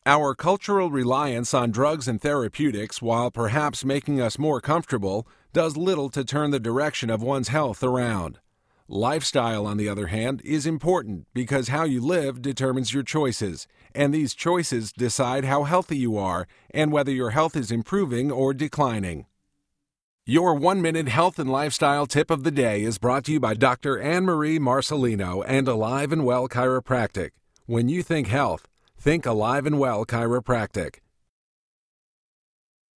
Our cultural reliance on drugs and therapeutics, while perhaps making us more comfortable, does little to turn the direction of one's health around. Lifestyle, on the other hand, is important because how you live determines your choices, and these choices decide how healthy you are and whether your health is improving or declining. Your 1-minute health and lifestyle tip of the day is brought to you by Dr. Anne-Marie Marcelino and Alive and Well Chiropractic. When you think health, think Alive and Well Chiropractic.